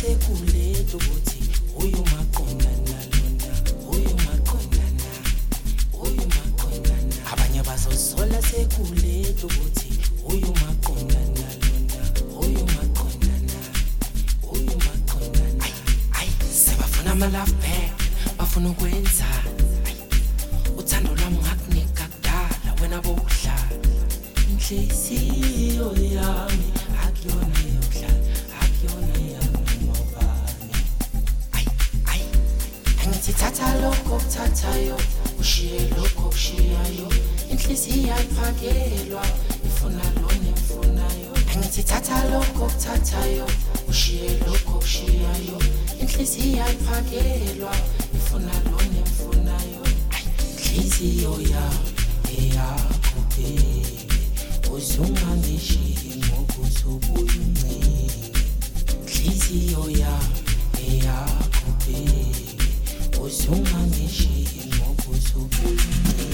sekuletha ukuthi uyumaqondana lona uyumaqondana uyumaqondana abanye bazosola sekuletha ukuthi uyumaqondana lona uyumaqondana uyumaqondana ay sebafuna ama love back bafuna ukwenza uthando lwami ngakunika kudala wena bowudlala inhliziyo yami akuyona yokudlala akuyona yami ngobani ay angithi thatha lokho kuthathayo ushiye lokho kushiyayo inhliziyo ayiphakelwa ifuna lona emfunayo angithi thatha lokho kuthathayo ushiye lokho kushiyayo inhliziyo ayiphakelwa ifuna lona emfunayo inhliziyo yami eyakho baby uzungangishiye ngokuzobuya uncike inhliziyo yami eyakho baby uzungangishiye ngokuzobuya uncike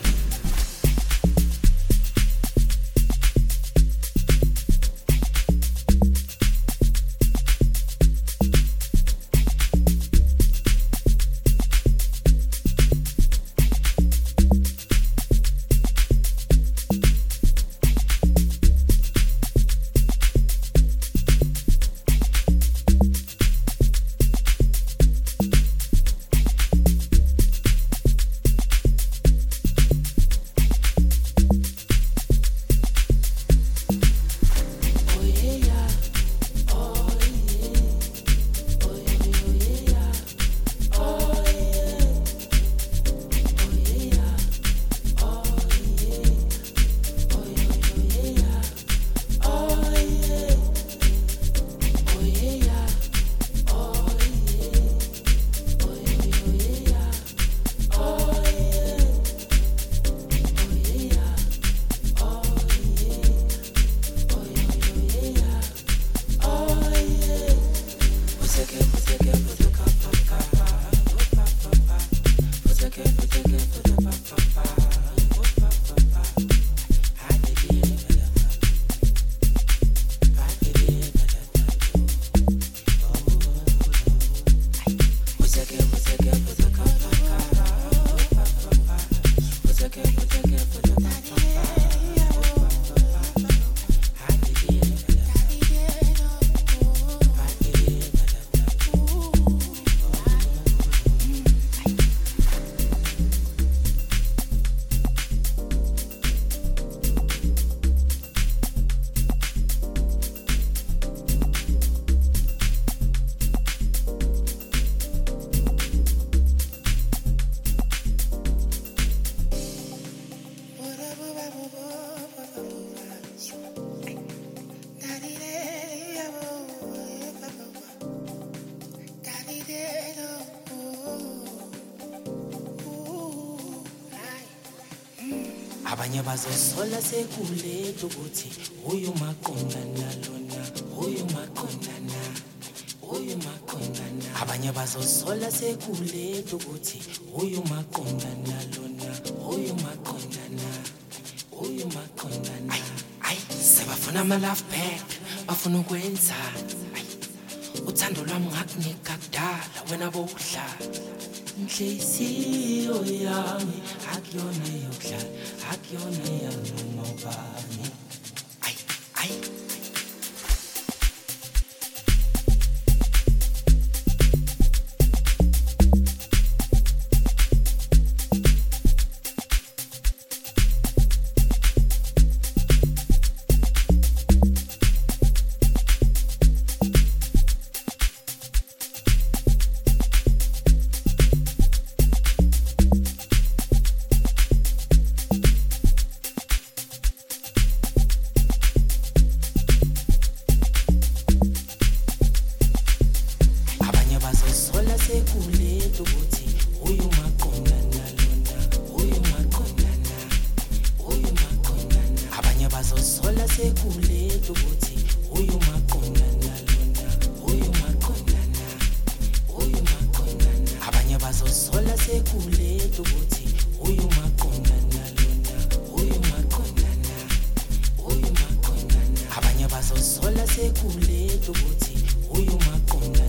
abanye bazosola sekuletha ukuthi uyumaqondana lona uyumaqondana uyumaqondana abanye bazosola sekuletha ukuthi uyumaqondana lona uyumaqondana uyumaqondana ay sebafuna ama love back bafuna ukwenza uthando lwami ngakunika kudala wena bowudlala inhliziyo yami akuyona yokudlala akuyona yami ngobani ay sekuletha ukuthi uyumaqondo